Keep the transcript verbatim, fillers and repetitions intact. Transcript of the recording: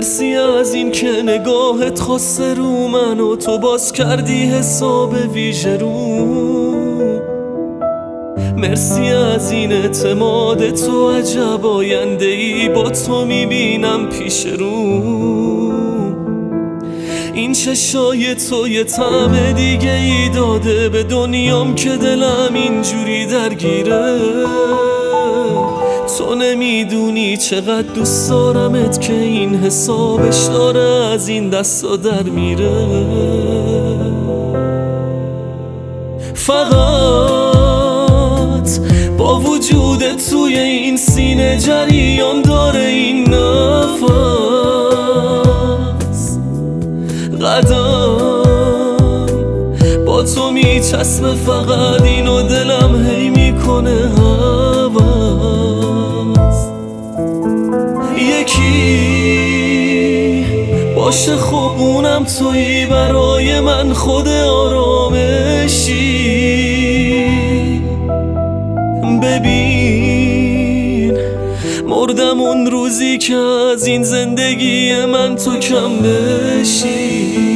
مرسی از این که نگاهت خواسته رو من و تو باز کردی حساب ویژه رو. مرسی از این اعتماد تو، عجب آینده ای با تو میبینم پیش رو. این چشای تو یه طعم دیگه ای داده به دنیام که دلم اینجوری درگیره. تو نمیدونی چقدر دوست دارمت که این حسابش داره از این دستا در میره. فقط با وجود توی این سینه جریان داره این نفس، قدم با تو میچسبه فقط اینو دلم هی میکنه هوس. یکی باشه خب اونم تویی برای من، خود آرامشی. ببین مردم اون روزی که از این زندگی من تو کم بشی.